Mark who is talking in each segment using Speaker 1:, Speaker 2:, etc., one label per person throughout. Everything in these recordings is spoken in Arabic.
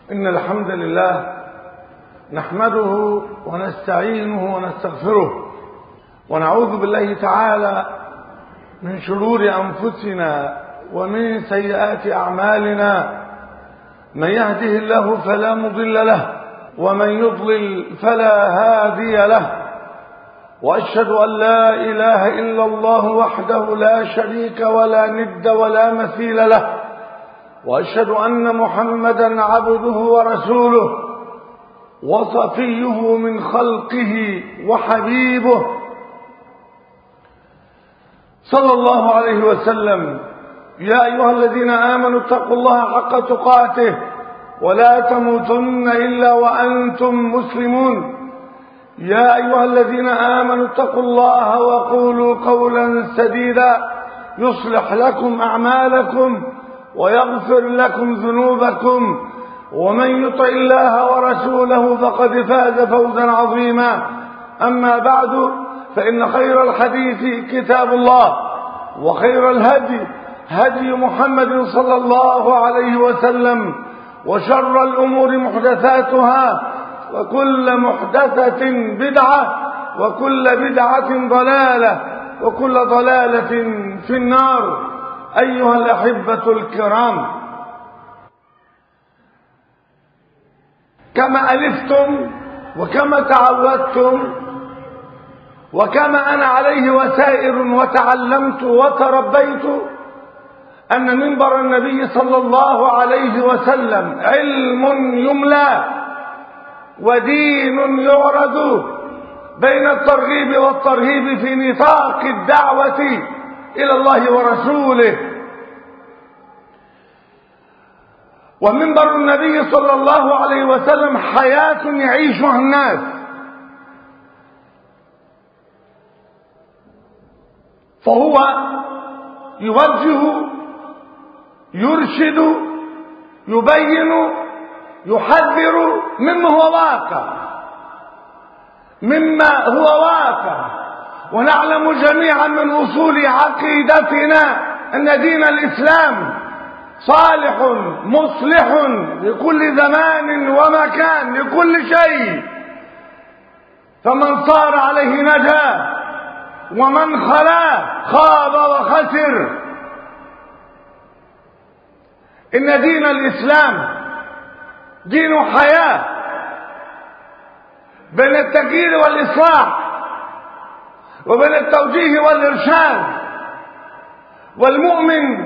Speaker 1: إن الحمد لله نحمده ونستعينه ونستغفره ونعوذ بالله تعالى من شرور أنفسنا ومن سيئات أعمالنا. من يهده الله فلا مضل له ومن يضلل فلا هادي له، وأشهد أن لا إله إلا الله وحده لا شريك ولا ند ولا مثيل له، وأشهد أن محمدا عبده ورسوله وصفيه من خلقه وحبيبه صلى الله عليه وسلم. يا أيها الذين آمنوا اتقوا الله حق تقاته ولا تموتن إلا وأنتم مسلمون. يا أيها الذين آمنوا اتقوا الله وقولوا قولا سديدا يصلح لكم أعمالكم ويغفر لكم ذنوبكم، ومن يطع الله ورسوله فقد فاز فوزا عظيما. أما بعد، فإن خير الحديث كتاب الله، وخير الهدي هدي محمد صلى الله عليه وسلم، وشر الأمور محدثاتها، وكل محدثة بدعة، وكل بدعة ضلالة، وكل ضلالة في النار. أيها الأحبة الكرام، كما ألفتم وكما تعودتم وكما أنا عليه وسائر وتعلمت وتربيت، أن منبر النبي صلى الله عليه وسلم علم يملى ودين يعرض بين الترغيب والترهيب في نطاق الدعوة إلى الله ورسوله. ومنبر النبي صلى الله عليه وسلم حياة يعيشها الناس، فهو يوجه، يرشد، يبين، يحذر مما هو واقع. ونعلم جميعا من أصول عقيدتنا أن دين الإسلام صالح مصلح لكل زمان ومكان، لكل شيء، فمن صار عليه نجا ومن خلا خاب وخسر. إن دين الإسلام دين حياة بين التغيير والإصلاح، وبين التوجيه والإرشاد. والمؤمن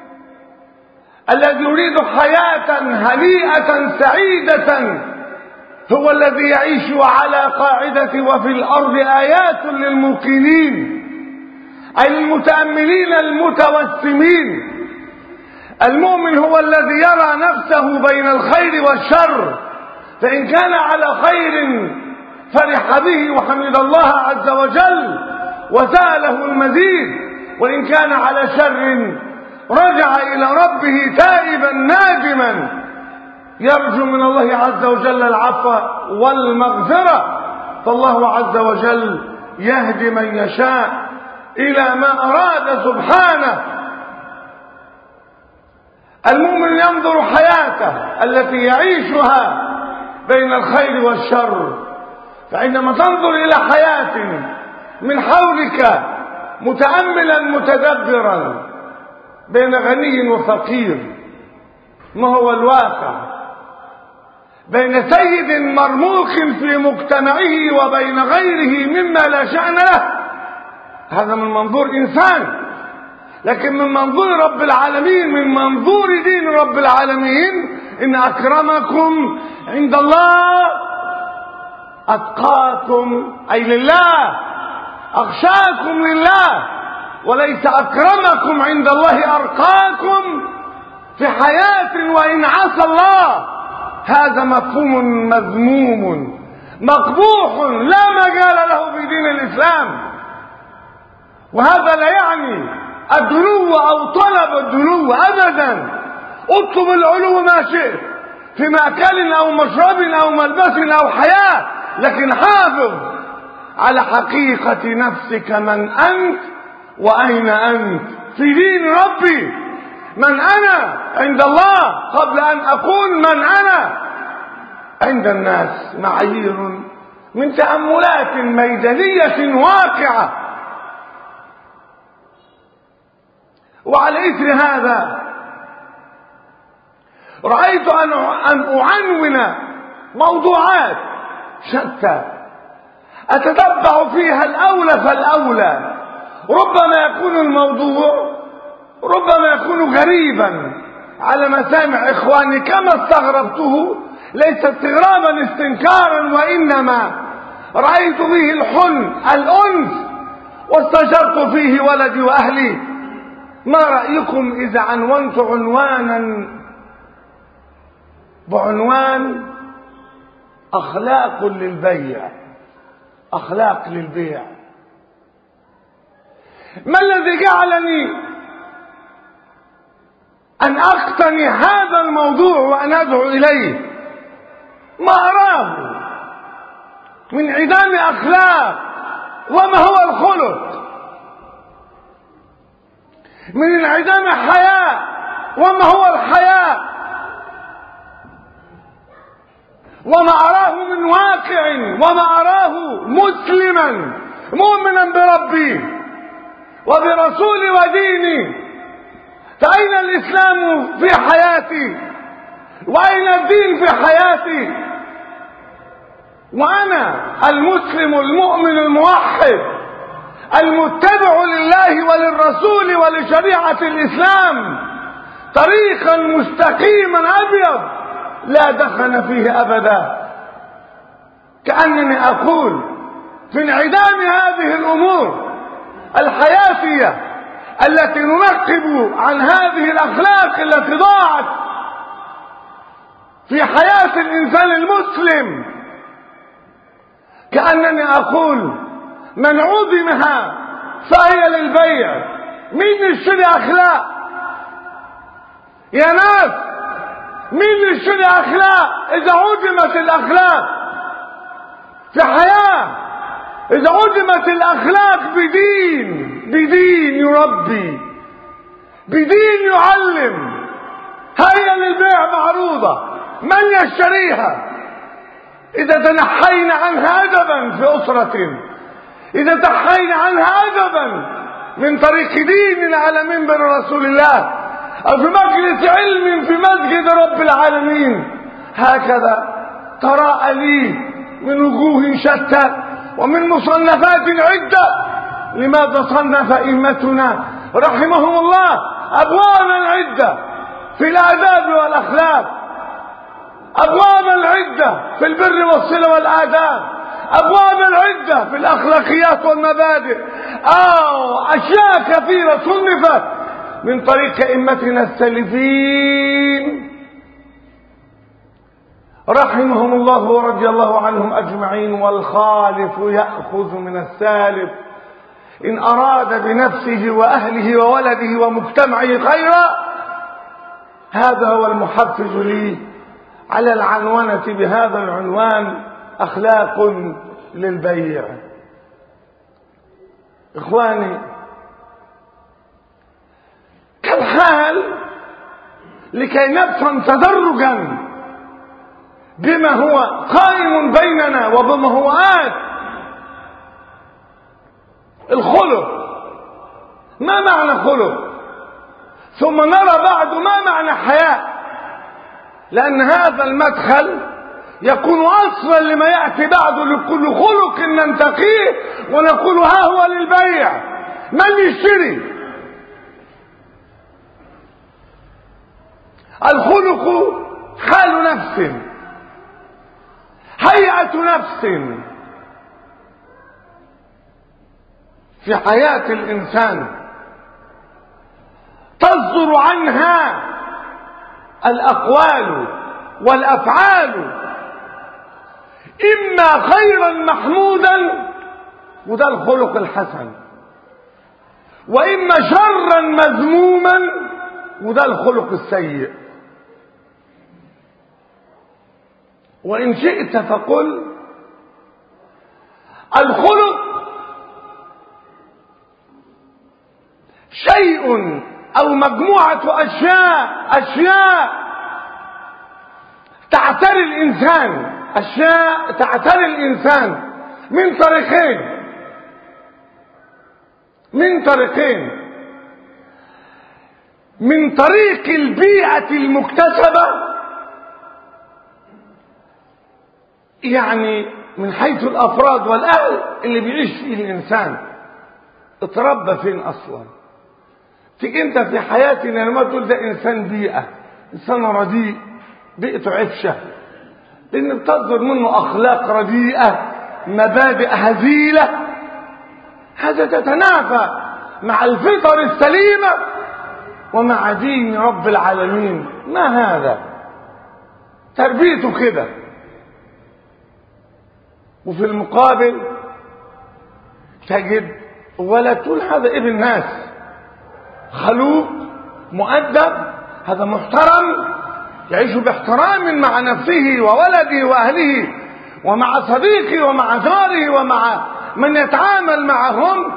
Speaker 1: الذي يريد حياة هنيئة سعيدة هو الذي يعيش على قاعدة وفي الأرض آيات للموقنين، أي المتأملين المتوسمين. المؤمن هو الذي يرى نفسه بين الخير والشر، فإن كان على خير فرح به وحمد الله عز وجل وسأله المزيد، وإن كان على شر رجع إلى ربه تائبا نادما يرجو من الله عز وجل العفو والمغفرة. فالله عز وجل يهدي من يشاء إلى ما أراد سبحانه. المؤمن ينظر حياته التي يعيشها بين الخير والشر، فعندما تنظر إلى حياة من حولك متأملا متدبرا بين غني وفقير، ما هو الواقع؟ بين سيد مرموق في مجتمعه وبين غيره مما لا شأن له، هذا من منظور إنسان. لكن من منظور رب العالمين، من منظور دين رب العالمين، إن أكرمكم عند الله أتقاكم، أي لله، أخشاكم لله، وليس أكرمكم عند الله أرقاكم في حياة وإن عصى الله. هذا مفهوم مذموم مقبوح لا مجال له في دين الإسلام. وهذا لا يعني الدنو أو طلب الدنو أبدا. اطلب العلو ما شئت في مأكل أو مشرب أو ملبس أو حياة، لكن حافظ على حقيقة نفسك، من أنت وأين أنت في دين ربي. من أنا عند الله قبل أن أقول من أنا عند الناس معايير من تأملات ميدانية واقعة. وعلى إثر هذا رأيت أن أعنون موضوعات شتى أتتبع فيها الأولى فالأولى. ربما يكون الموضوع يكون غريبا على مسامع إخواني كما استغربته، ليس استغرابا استنكارا، وإنما رأيت فيه الحلم الأنس واستشرت فيه ولدي وأهلي. ما رأيكم إذا عنونت عنوانا بعنوان أخلاق للبيع؟ أخلاق للبيع. ما الذي جعلني أن أقتني هذا الموضوع وأن أدعو إليه؟ ما أراه من عدام أخلاق. وما هو الخلق؟ من انعدام حياء. وما هو الحياء؟ وما أراه من واقع، وما أراه مسلما مؤمنا بربي وبرسولي وديني. فأين الإسلام في حياتي؟ وأين الدين في حياتي؟ وأنا المسلم المؤمن الموحد المتبع لله وللرسول ولشريعة الإسلام طريقا مستقيما أبيض لا دخن فيه أبدا. كأنني أقول في انعدام هذه الأمور الحياتية التي ننقب عن هذه الأخلاق التي ضاعت في حياة الإنسان المسلم، كأنني أقول من عدمها فهي للبيع. مين يشتري أخلاق يا ناس؟ مين يشتري أخلاق إذا عدمت الأخلاق في حياة؟ إذا عدمت الأخلاق بدين يربي، بدين يعلم، هي للبيع معروضة. من يشتريها؟ إذا تنحينا عنها أدبا في أسرة، إذا تنحينا عنها أدبا من طريق دين على منبر رسول الله، أو في مجلس علم في مسجد رب العالمين، هكذا تراءى لي من وجوه شتى ومن مصنفات عدة. لماذا صنف أئمتنا رحمهم الله أبوابا عدة في الآداب والأخلاق، أبوابا عدة في البر والصلة والآداب، أبوابا عدة في الأخلاقيات والمبادئ، أشياء كثيرة صنفت من طريق أئمتنا السالفين رحمهم الله ورضي الله عنهم أجمعين. والخالف يأخذ من السالف إن أراد بنفسه وأهله وولده ومجتمعه خيرا. هذا هو المحفز لي على العنونة بهذا العنوان: أخلاق للبيع. إخواني، كالحال لكي نفهم تدرجا بما هو قائم بيننا وبما هو آت الخلق. ما معنى خلق؟ ثم نرى بعد ما معنى حياء، لأن هذا المدخل يكون أصلا لما يأتي بعده. لكل خلق ننتقيه ونقول ها هو للبيع. من يشتري؟ الخلق حال نفس، هيئة نفس في حياة الإنسان تصدر عنها الأقوال والأفعال، إما خيرا محمودا وده الخلق الحسن، وإما شرا مذموما وده الخلق السيء. وإن شئت فقل الخلق شيء أو مجموعة أشياء تعتري الإنسان أشياء تعتري الإنسان من طريقين، من طريق البيئة المكتسبة، يعني من حيث الأفراد والأهل اللي بيعيش فيه الإنسان، اتربى فين أصلا. تيجي أنت في حياتنا لما تقول ده إنسان بيئة، إنسان رديء، بيئته عفشة، لأن بتصدر منه أخلاق رديئة، مبادئ هزيلة، هذا تتنافى مع الفطر السليمة ومع دين رب العالمين. ما هذا؟ تربيته كده. وفي المقابل تجد ولد تقول هذا ابن ناس، خلوق، مؤدب، هذا محترم، يعيش باحترام مع نفسه وولده وأهله ومع صديقه ومع جاره ومع من يتعامل معهم،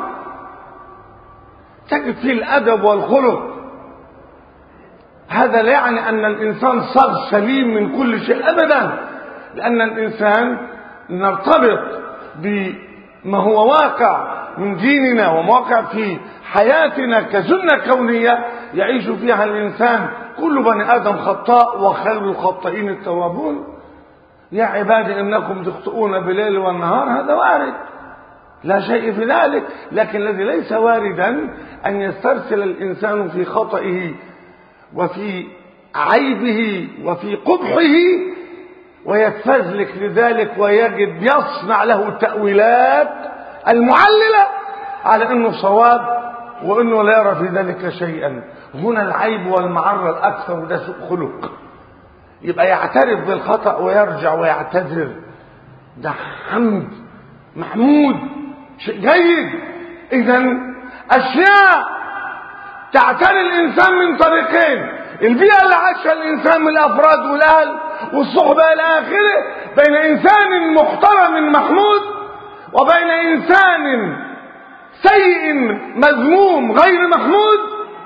Speaker 1: تجد فيه الأدب والخلق. هذا لا يعني أن الإنسان صار سليم من كل شيء أبدا، لأن الإنسان نرتبط بما هو واقع من ديننا ومواقع في حياتنا كسنة كونية يعيش فيها الإنسان. كل بني آدم خطاء وخير الخطائين التوابون. يا عبادي إنكم تخطئون بالليل والنهار، هذا وارد، لا شيء في ذلك. لكن الذي ليس واردا أن يسترسل الإنسان في خطئه وفي عيبه وفي قبحه ويتفزلك لذلك ويجد يصنع له التأويلات المعللة على أنه صواب وأنه لا يرى في ذلك شيئا. هنا العيب والمعرة الأكثر، وده سوء خلق. يبقى يعترف بالخطأ ويرجع ويعتذر، ده حمد محمود، شيء جيد. إذن أشياء تعتري الإنسان من طريقين: البيئة اللي عاشها الإنسان من الأفراد والأهل والصحبة إلى آخره، بين إنسان محترم محمود وبين إنسان سيء مذموم غير محمود.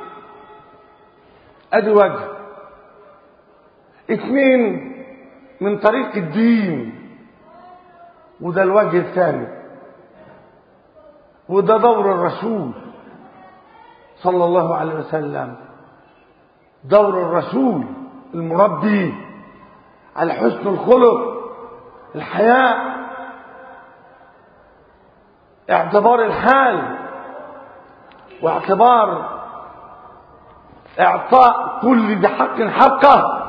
Speaker 1: أدي وجه. اثنين، من طريق الدين، وده الوجه الثاني، وده دور الرسول صلى الله عليه وسلم، دور الرسول المربي على حسن الخلق، الحياء، اعتبار الحال، واعتبار اعطاء كل ذي حق حقه،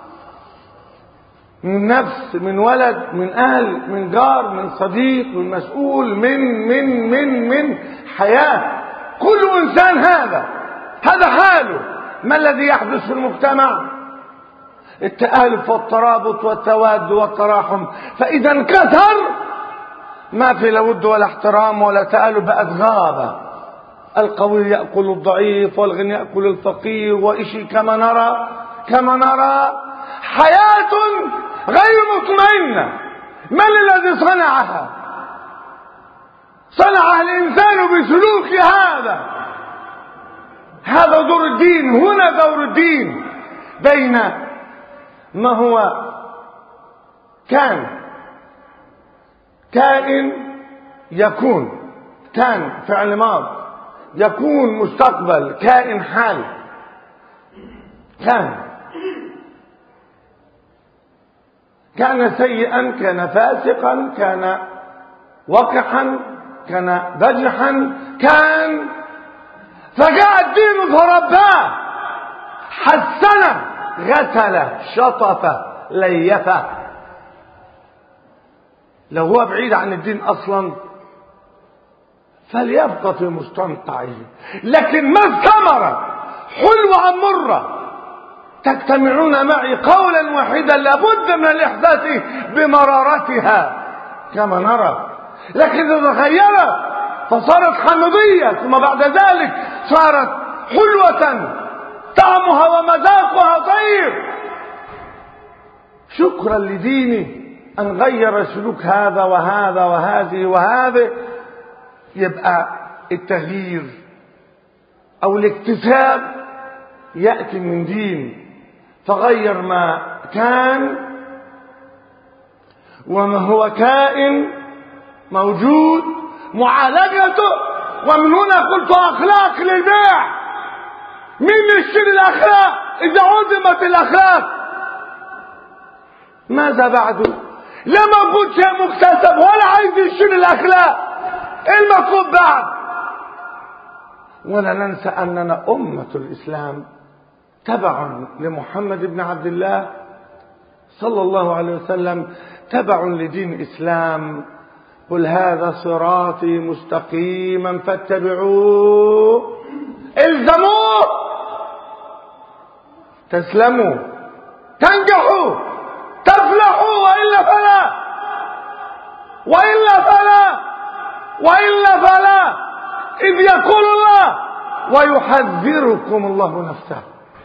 Speaker 1: من نفس، من ولد، من اهل، من جار، من صديق، من مسؤول، من حياة. كل انسان هذا حاله. ما الذي يحدث في المجتمع؟ التآلف والترابط والتواد والتراحم. فاذا انكسر، ما في لا ود ولا احترام ولا تآلف، بقت غابة. القوي يأكل الضعيف والغني يأكل الفقير، وإشي كما نرى حياة غير مطمئنة. من الذي صنعها؟ صنعها الإنسان بسلوك هذا دور الدين. هنا دور الدين بين ما هو كائن يكون، كان فعل ماض، يكون مستقبل، كائن حال. كان سيئا، كان فاسقا، كان وقحا، كان بجحا، فجاء الدين فرباه، حسنه، غسله، شطفه، ليفه. لو هو بعيد عن الدين اصلا فليبقى في مستنقعه. لكن ما الثمرة؟ حلوة أم مرة؟ تجتمعون معي قولا واحدا، لابد من الإحساس بمرارتها كما نرى. لكن إذا تغيرت فصارت حمضية، ثم بعد ذلك صارت حلوة طعمها ومذاقها طيب. شكرا لدينه أن غير سلوك هذا وهذا وهذه وهذه. يبقى التغيير أو الاكتساب يأتي من دين، فغير ما كان وما هو كائن موجود معالجته. ومن هنا قلت أخلاق للبيع. مين يشتري الأخلاق إذا عدمت الأخلاق؟ ماذا بعده؟ لا موجود شيء مكتسب ولا عايز يشتري الأخلاق. إيه المطلوب بعد؟ ولا ننسى أننا أمة الإسلام تبع لمحمد بن عبد الله صلى الله عليه وسلم، تبع لدين الإسلام. قل هذا صراطي مستقيما فاتبعوه، الزموه، تسلموا، تنجحوا، تفلحوا، وإلا فلا، وإلا فلا، وإلا فلا. إذ يقول الله ويحذركم الله نفسه.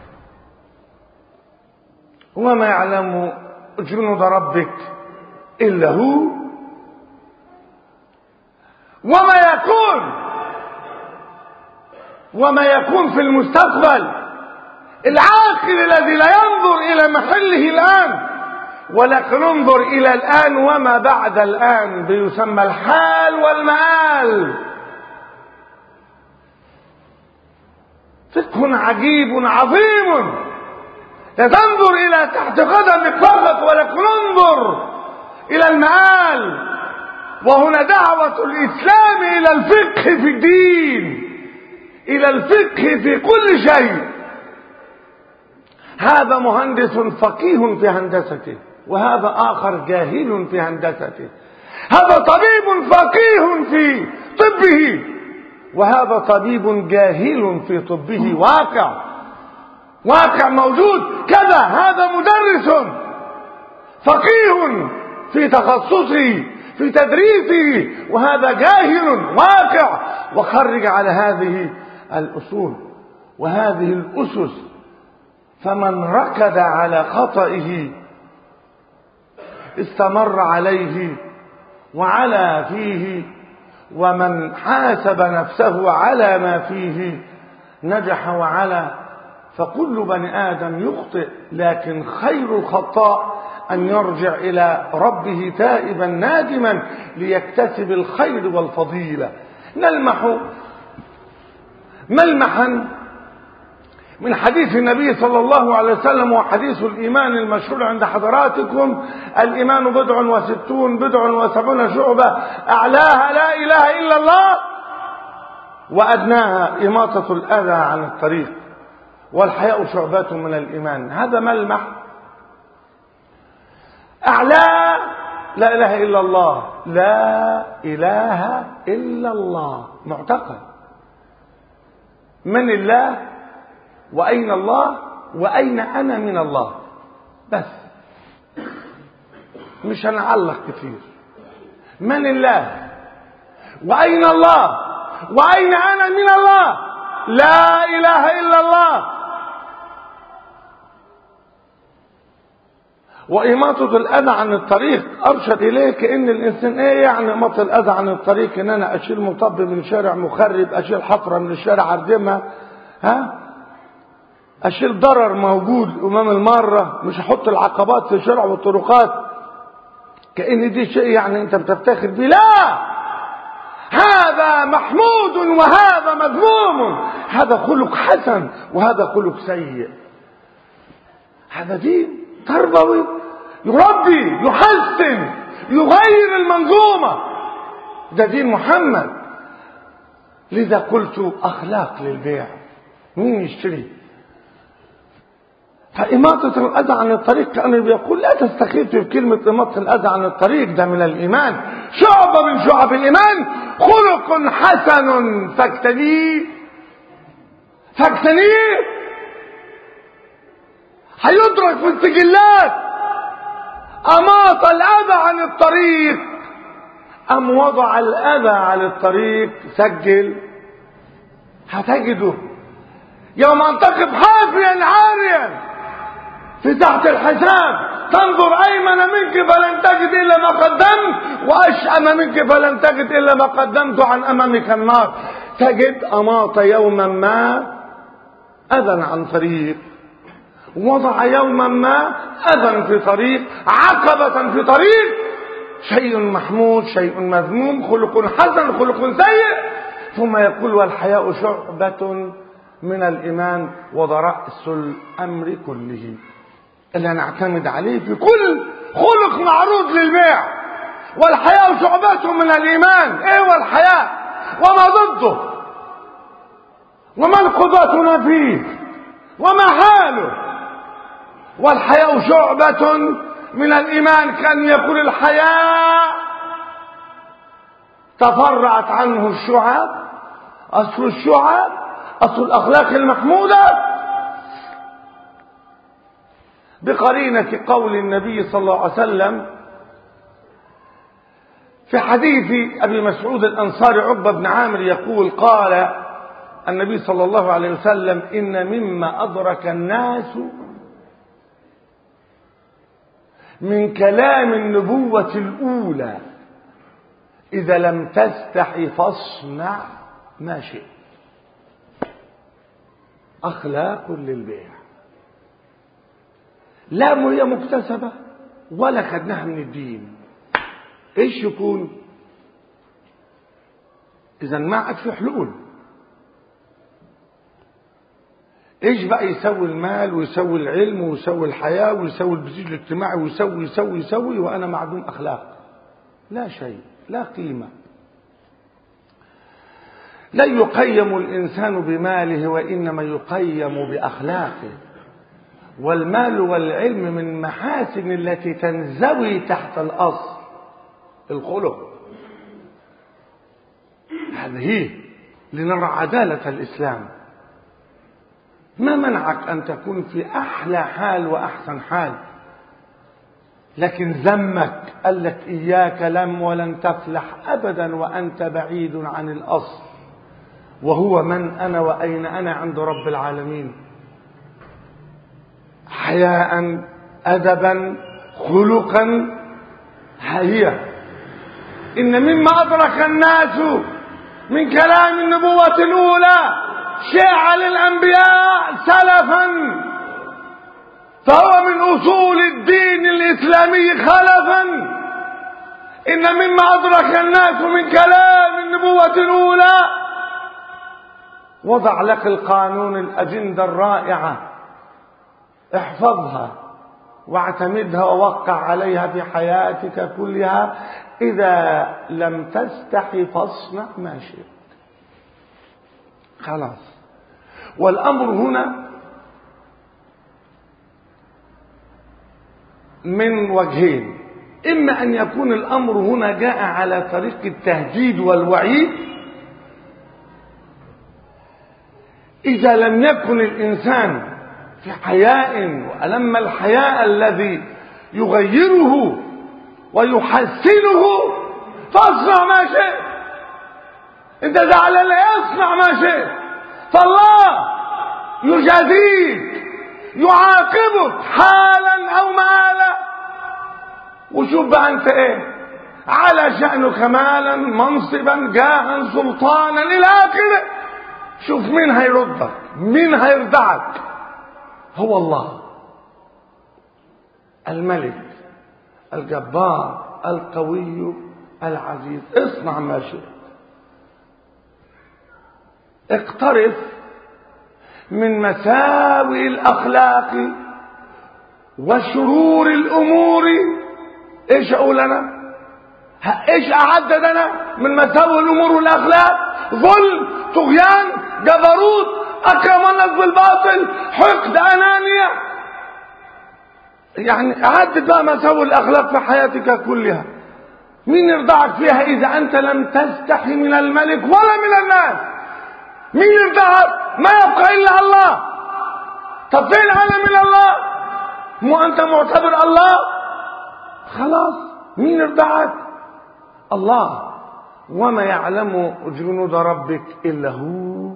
Speaker 1: وما يعلم جنود ربك إلا هو. وما يكون في المستقبل. العاقل الذي لا ينظر إلى محله الآن ولكن انظر إلى الآن وما بعد الآن، بيسمى الحال والمآل. فقه عجيب عظيم. لا تنظر إلى تحت قدمك فقط ولكن انظر إلى المآل. وهنا دعوة الإسلام إلى الفقه في الدين، إلى الفقه في كل شيء. هذا مهندس فقيه في هندسته، وهذا آخر جاهل في هندسته. هذا طبيب فقيه في طبه، وهذا طبيب جاهل في طبه. واقع موجود كذا. هذا مدرس فقيه في تخصصه في تدريسه، وهذا جاهل واقع. وخرج على هذه الأصول وهذه الأسس. فمن ركض على خطئه استمر عليه وعلى فيه، ومن حاسب نفسه على ما فيه نجح وعلى. فكل بني آدم يخطئ، لكن خير الخطاء أن يرجع إلى ربه تائبا نادما ليكتسب الخير والفضيلة. نلمح ملمحا من حديث النبي صلى الله عليه وسلم، وحديث الإيمان المشهور عند حضراتكم: الإيمان 70 شعبة، أعلاها لا إله إلا الله، وأدناها إماطة الأذى عن الطريق، والحياء شعبة من الإيمان. هذا ملمح. أعلى لا إله إلا الله، لا إله إلا الله، معتقد. من الله؟ وأين الله؟ وأين أنا من الله؟ بس مش هنعلق كتير. من الله؟ وأين الله؟ وأين أنا من الله؟ لا إله إلا الله. وإماطة الأذى عن الطريق أرشد إليه كأن الإنسان إيه يعني إماطة الأذى عن الطريق؟ إن أنا أشيل مطب من الشارع مخرب، أشيل حفرة من الشارع أردمها، أشيل ضرر موجود أمام المارة، مش أحط العقبات في الشارع والطرقات كأن دي شيء يعني أنت بتفتخر بيه. لا، هذا محمود وهذا مذموم. هذا خلق حسن وهذا خلق سيء. هذا دين تربوي يربي يحسن يغير المنظومة. ده دين محمد. لذا قلت أخلاق للبيع. مين يشتري؟ فإماطة الأذى عن الطريق كأنه بيقول لا تستخف بكلمة إماطة الأذى عن الطريق، ده من الإيمان، شعبة من شعب الإيمان، خلق حسن فاجتنيه. هيدرك في السجلات أماط الأذى عن الطريق أم وضع الأذى على الطريق. سجل، هتجده يوم أن تقف حافيا عاريا في تحت الحساب، تنظر أيمن منك فلن تجد إلا ما قدمت، وأشأم منك فلن تجد إلا ما قدمت عن أمامك النار. تجد أماط يوما ما أذى عن طريق، وضع يوما ما أذى في طريق، عقبة في طريق، شيء محمود، شيء مذموم، خلق حسن، خلق سيء، ثم يقول والحياء شعبة من الإيمان وده رأس الأمر كله اللي نعتمد عليه في كل خلق معروض للبيع. والحياء شعبة من الإيمان. ايه والحياء وما ضده وما القدوة فيه وما حاله؟ والحياء شعبة من الإيمان، كان يقول الحياء تفرعت عنه الشعب، أصل الشعب، أصل الأخلاق المحمودة، بقرينة قول النبي صلى الله عليه وسلم في حديث أبي مسعود الأنصاري عقبة بن عامر يقول قال النبي صلى الله عليه وسلم إن مما أدرك الناس من كلام النبوة الأولى إذا لم تستحي فاصنع ما شئت. أخلاق للبيع لا هي مكتسبة ولا خدناها من الدين. ايش يكون؟ إذا ما عاد في حلول. ايش بقى يسوي المال ويسوي العلم ويسوي الحياة ويسوي البزيج الاجتماعي ويسوي وأنا معدوم أخلاق؟ لا شيء، لا قيمة. لا يقيم الإنسان بماله وإنما يقيم بأخلاقه. والمال والعلم من محاسن التي تنزوي تحت الأصل الخلق. هذه لنرى عدالة الإسلام. ما منعك أن تكون في أحلى حال وأحسن حال، لكن ذمك قال لك إياك لم ولن تفلح أبدا وأنت بعيد عن الأصل، وهو من أنا وأين أنا عند رب العالمين. حياء، أدبا، خلقا، هي إن مما أدرك الناس من كلام النبوة الأولى شيع للأنبياء سلفا، فهو من أصول الدين الإسلامي خلفا. إن مما أدرك الناس من كلام النبوة الأولى، وضع لك القانون، الأجندة الرائعة، احفظها واعتمدها ووقع عليها في حياتك كلها. إذا لم تستحي فاصنع ما شئت. خلاص. والأمر هنا من وجهين: إما أن يكون الأمر هنا جاء على طريق التهديد والوعيد، إذا لم يكن الإنسان في حياء وألم الحياء الذي يغيره ويحسنه فاصنع ما شئت. انت زعلان اصنع ما شئت، فالله يجازيك يعاقبك حالا او مالا. وشوف بقى انت ايه على شأنك، مالا، منصبا، جاها، سلطانا الى اخره. شوف مين هيردك، مين هيردعك. هو الله الملك الجبار القوي العزيز. اصنع ما شئت. اقترف من مساوئ الأخلاق وشرور الأمور. ايش اقول انا؟ ايش اعدد انا من مساوئ الأمور والأخلاق؟ ظلم، طغيان، جبروت، اكرم الناس بالباطل، حقد، انانية. يعني اعدد بقى مساوئ الأخلاق في حياتك كلها. مين يرضعك فيها إذا أنت لم تستحي من الملك ولا من الناس؟ مين يرضعك؟ ما يبقى إلا الله. طب فين أنا من الله؟ مو أنت معتبر الله؟ خلاص، مين يرضعك؟ الله. وما يعلم جنود ربك إلا هو.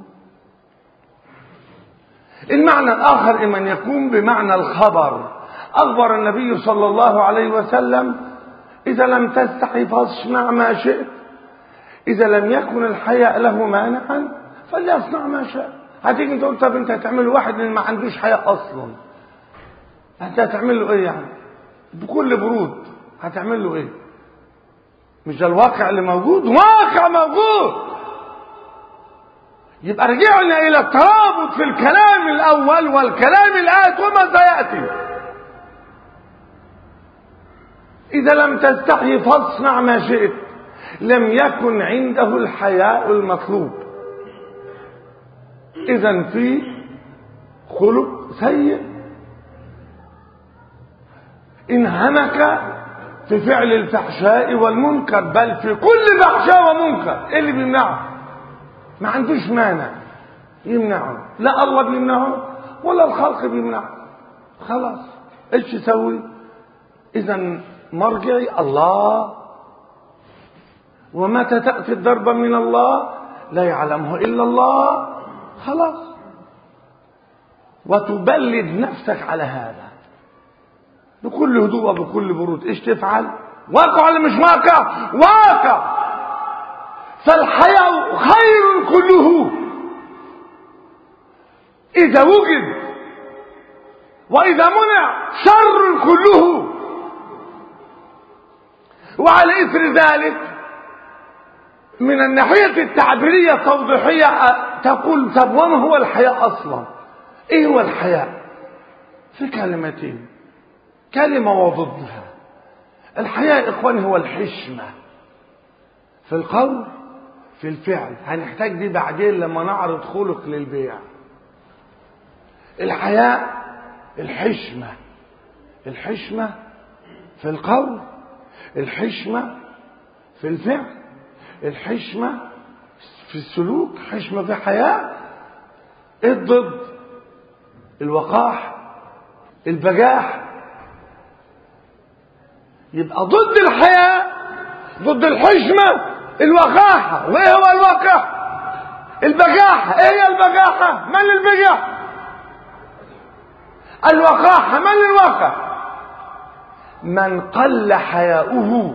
Speaker 1: المعنى الآخر إما أن يكون بمعنى الخبر. أخبر النبي صلى الله عليه وسلم إذا لم تستحي فاصنع ما شئت. إذا لم يكن الحياء له مانعا فليصنع ما شاء. هتيجي انت قلت طب انت هتعمل له واحد اللي ما عندوش حياء اصلا، انت هتعمل له ايه يعني؟ بكل برود هتعمل له ايه؟ مش ده الواقع اللي موجود؟ واقع موجود. يبقى رجعنا الى الترابط في الكلام الاول والكلام الآت وما سيأتي. اذا لم تستحي فاصنع ما شئت، لم يكن عنده الحياء المطلوب. اذا في خلق سيء، انهمك في فعل الفحشاء والمنكر، بل في كل فحشاء ومنكر. ايه اللي بيمنعه؟ ما عندوش مانع يمنعه، لا الله بيمنعه ولا الخلق بيمنعه. خلاص ايش يسوي؟ اذا مرجعي الله، ومتى تأتي الضربة من الله لا يعلمه إلا الله. خلاص، وتبلد نفسك على هذا بكل هدوء وبكل برود. ايش تفعل؟ واقع ولا مش واقع؟ واقع. فالحياء خير كله إذا وجد، وإذا منع شر كله. وعلى إثر ذلك من الناحية التعبيرية التوضيحية تقول طب وما هو الحياء أصلا؟ إيه هو الحياء؟ في كلمتين، كلمة وضدها. الحياء إخواني هو الحشمة في القول في الفعل. هنحتاج دي بعدين لما نعرض خلق للبيع. الحياء الحشمة، الحشمة في القول، الحشمة في الفعل، الحشمة في السلوك، حشمة في حياء. الضد الوقاح، البجاح. يبقى ضد الحياء، ضد الحشمة الوقاحة. وايه هو الوقاح؟ البجاحة. ايه هي البجاحة؟ من البجاح؟ الوقاحة. من الوقاح؟ من قل حياؤه،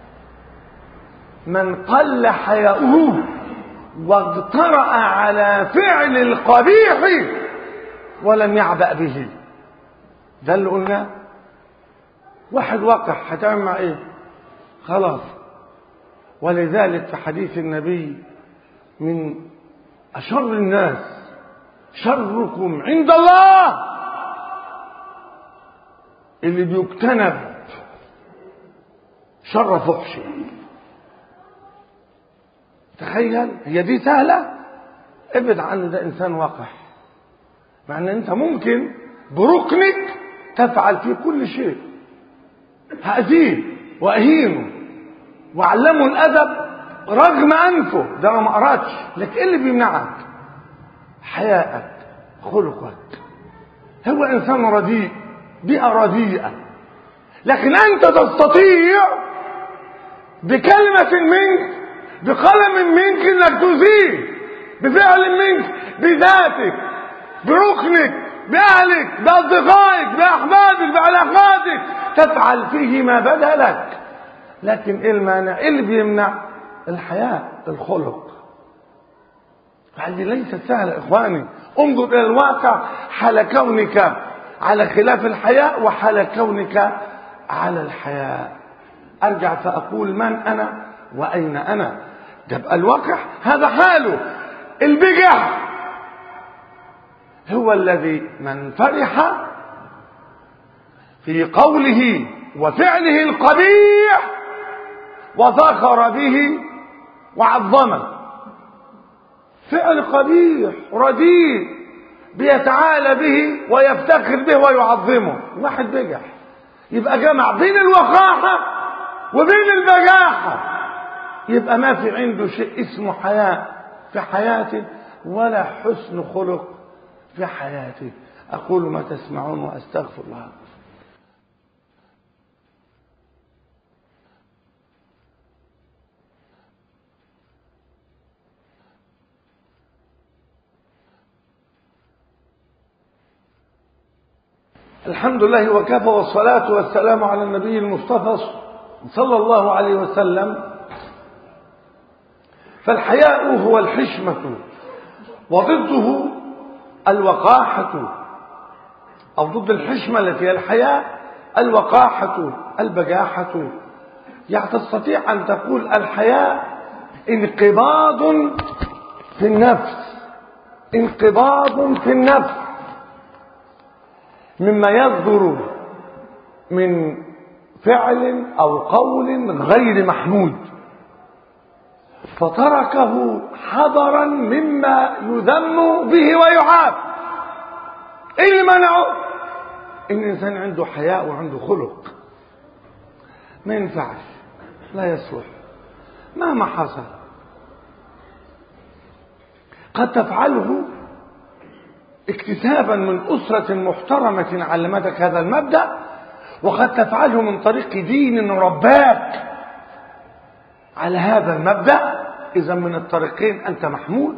Speaker 1: من قل حياؤه واجترأ على فعل القبيح ولم يعبأ به. ده اللي قلناه. واحد وقح هتعمل مع ايه؟ خلاص. ولذلك في حديث النبي من أشر الناس شركم عند الله اللي بيجتنب شر فحش. تخيل، هي دي سهلة؟ ابعد عنه، ده إنسان وقح. مع أن أنت ممكن بركنك تفعل فيه كل شيء، هأذيه وأهينه وعلمه الأدب رغم أنفه، ده أنا ما أرادش. لكن إيه اللي بيمنعك؟ حياءك، خلقك. هو إنسان رديء، بيئة رديئة، لكن أنت تستطيع بكلمة منك، بقلم منك، انك تزيل، بفعل منك، بذاتك، بركنك، بأهلك، بأصدقائك، بأحبابك، بعلاقاتك، تفعل فيه ما بدا لك. لكن ايه المانع؟ ايه اللي بيمنع؟ الحياء، الخلق. هذه ليست سهلة اخواني. انظر الى الواقع حال كونك على خلاف الحياء وحال كونك على الحياء. ارجع فاقول من انا واين انا. ده الواقع هذا حاله. البجح هو الذي من فرح في قوله وفعله القبيح وفخر به وعظمه. فعل قبيح رديء بيتعالى به ويفتخر به ويعظمه. واحد بجح، يبقى جمع بين الوقاحة وبين البجاحة. يبقى ما في عنده شيء اسمه حياء في حياته ولا حسن خلق في حياته. أقول ما تسمعون وأستغفر الله. الحمد لله وكفى، والصلاة والسلام على النبي المصطفى صلى الله عليه وسلم. فالحياء هو الحشمة، وضده الوقاحة، أو ضد الحشمة التي هي الحياء الوقاحة، البجاحة، يعني تستطيع أن تقول الحياء انقباض في النفس، انقباض في النفس مما يصدر من فعل أو قول غير محمود، فتركه حذرا مما يذم به ويعاب. ايه اللي منعه؟ ان الانسان عنده حياء وعنده خلق. ما ينفعش، لا يصلح مهما حصل. قد تفعله اكتسابا من أسرة محترمة علمتك هذا المبدأ، وقد تفعله من طريق دين رباك على هذا المبدأ. إذا من الطريقين أنت محمود.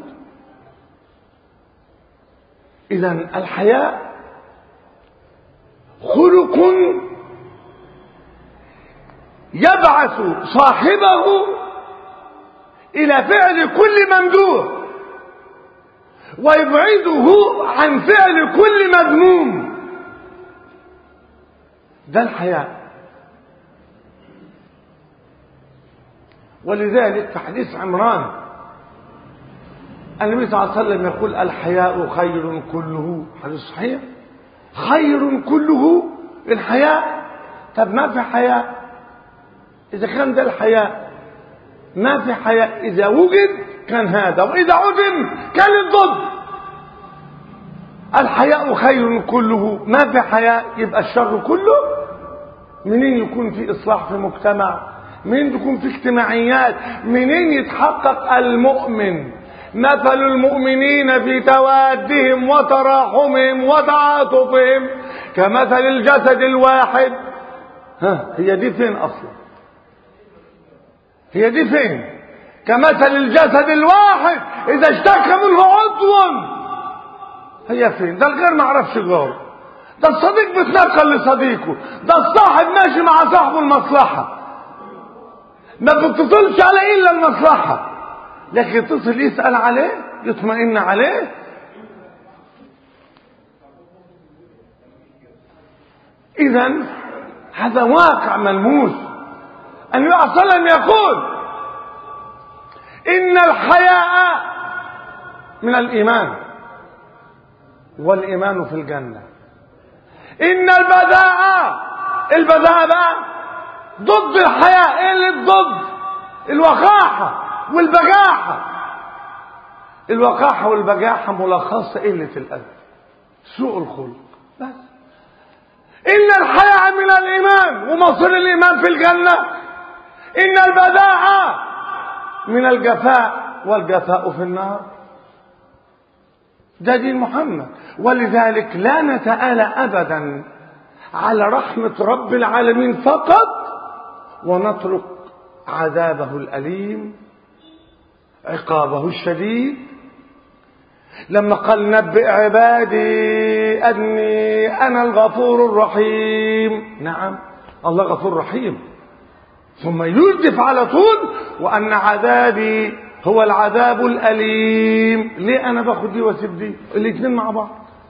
Speaker 1: إذا الحياء خلق يبعث صاحبه إلى فعل كل ممدوح ويبعده عن فعل كل مذموم. ده الحياء. ولذلك في حديث عمران النبي صلى الله عليه وسلم يقول الحياء خير كله، حديث صحيح، خير كله الحياء. طب ما في حياء؟ إذا كان ده الحياء ما في حياء، إذا وجد كان هذا، وإذا عدم كان الضد. الحياء خير كله، ما في حياء يبقى الشر كله. منين يكون في إصلاح في مجتمع؟ منين يكون في اجتماعيات؟ منين يتحقق المؤمن؟ مثل المؤمنين في توادهم وتراحمهم وتعاطفهم كمثل الجسد الواحد. هي دي فين أصلا؟ هي دي فين؟ كمثل الجسد الواحد إذا اشتكى منه عضو. هي فين؟ ده الغير ما عرفش غيره، ده الصديق بيتنقل لصديقه، ده الصاحب ماشي مع صاحبه المصلحة، ما بتتصلش عليه إلا المصلحة، لكن يتصل يسأل عليه يطمئن عليه. إذا هذا واقع ملموس. النبي صلى الله عليه وسلم يقول إن الحياء من الإيمان والإيمان في الجنة. إن البذاء بقى ضد الحياء. إيه اللي ضد؟ الوقاحة والبجاحة. الوقاحة والبجاحة ملخصة قلة الأدب، سوء الخلق بس. إن الحياء من الإيمان ومصير الإيمان في الجنة. إن البذاء من الجفاء والجفاء في النار. ده دين محمد. ولذلك لا نتآلى أبدا على رحمة رب العالمين فقط ونترك عذابه الأليم عقابه الشديد. لما قال نبئ عبادي أني أنا الغفور الرحيم، نعم الله غفور رحيم، ثم يردف على طول وأن عذابي هو العذاب الأليم. ليه أنا باخد دي واسيب دي؟ الاثنين مع بعض.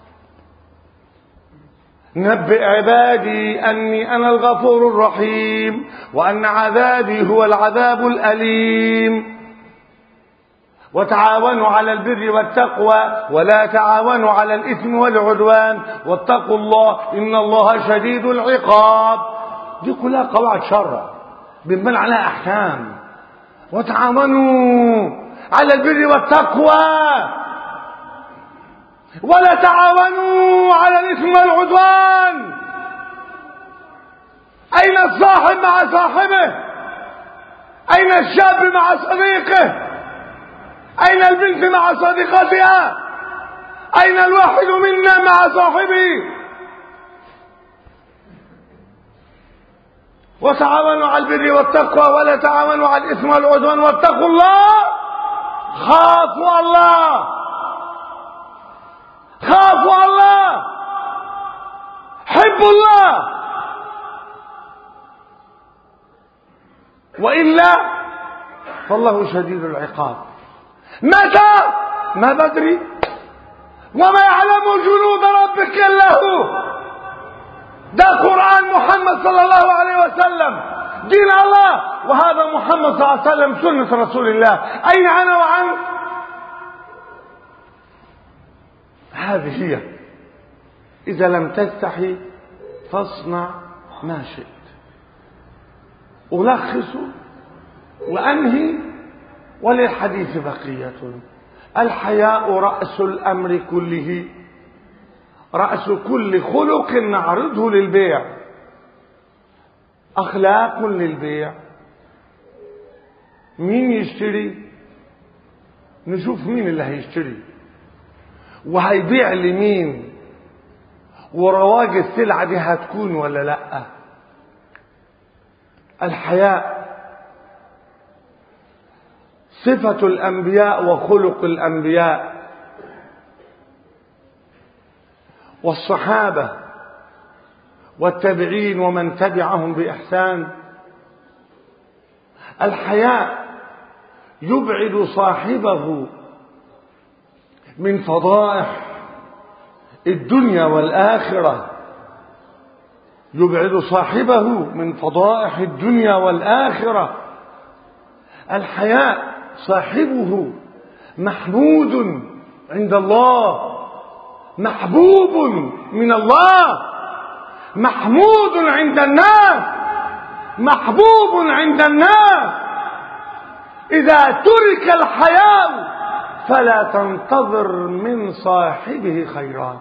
Speaker 1: نبئ عبادي أني أنا الغفور الرحيم وأن عذابي هو العذاب الأليم. وتعاونوا على البر والتقوى ولا تعاونوا على الإثم والعدوان واتقوا الله إن الله شديد العقاب. دي كلها قواعد شرع بنبنى عليها أحكام. وتعاونوا على البر والتقوى ولا تعاونوا على الإثم والعدوان. أين الصاحب مع صاحبه؟ أين الشاب مع صديقه؟ أين البنت مع صديقتها؟ أين الواحد منا مع صاحبه؟ وتعاونوا على البر والتقوى ولا تعاونوا على الإثم والعدوان واتقوا الله. خافوا الله، خافوا الله، حبوا الله، وإلا فالله شديد العقاب. متى؟ ما بدري. وما يعلم جنود ربك إلا هو. ده قرآن محمد صلى الله عليه وسلم دين الله، وهذا محمد صلى الله عليه وسلم سنة رسول الله. أين أنا وأنت؟ هذه هي. إذا لم تستحي فاصنع ما شئت. ألخص وأنهي وللحديث بقية. الحياء رأس الأمر كله، رأس كل خلق نعرضه للبيع. أخلاق للبيع. مين يشتري؟ نشوف مين اللي هيشتري وهيبيع لمين، ورواج السلعة دي هتكون ولا لا. الحياء صفة الأنبياء وخلق الأنبياء والصحابة والتابعين ومن تبعهم بإحسان. الحياء يبعد صاحبه من فضائح الدنيا والآخرة، يبعد صاحبه من فضائح الدنيا والآخرة. الحياء صاحبه محمود عند الله، محبوب من الله، محمود عند الناس، محبوب عند الناس. إذا ترك الحياء فلا تنتظر من صاحبه خيرا.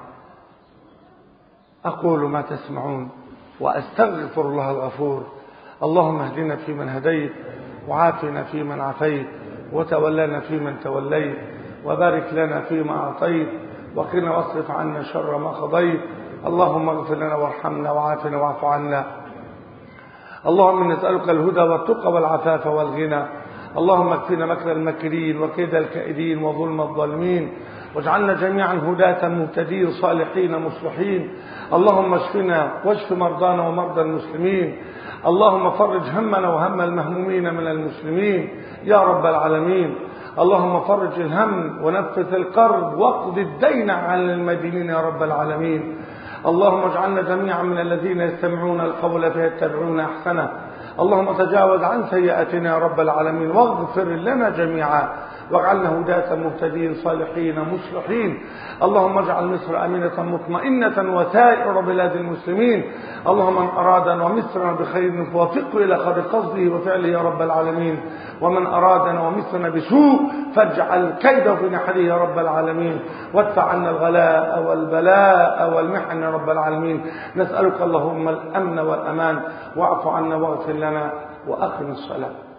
Speaker 1: أقول ما تسمعون وأستغفر الله الغفور. اللهم اهدنا فيمن هديت، وعافنا فيمن عافيت، وتولنا فيمن توليت، وبارك لنا فيما أعطيت، وقنا واصرف عنا شر ما قضيت. اللهم اغفر لنا وارحمنا وعافنا واعف عنا. اللهم نسألك الهدى والتقى والعفاف والغنى. اللهم اكفنا مكر الماكرين وكيد الكائدين وظلم الظالمين، واجعلنا جميعا هداة مهتدين صالحين مصلحين. اللهم اشفنا واشف مرضانا ومرضى المسلمين. اللهم فرج همنا وهم المهمومين من المسلمين يا رب العالمين. اللهم فرج الهم ونفث الكرب واقض الدين عن المدينين يا رب العالمين. اللهم اجعلنا جميعا من الذين يستمعون القول فيتبعون احسنه. اللهم تجاوز عن سيئاتنا يا رب العالمين، واغفر لنا جميعا، واجعلنا هداة مهتدين صالحين مصلحين. اللهم اجعل مصر امينة مطمئنة وسائر بلاد المسلمين. اللهم من ارادنا ومصرنا بخير فوفقه الى خير قصده وفعله يا رب العالمين، ومن ارادنا ومصرنا بسوء فاجعل كيده في نحره يا رب العالمين، وادفع عنا الغلاء والبلاء والمحن يا رب العالمين. نسألك اللهم الامن والامان، واعف عنا واغفر لنا، واقم الصلاة.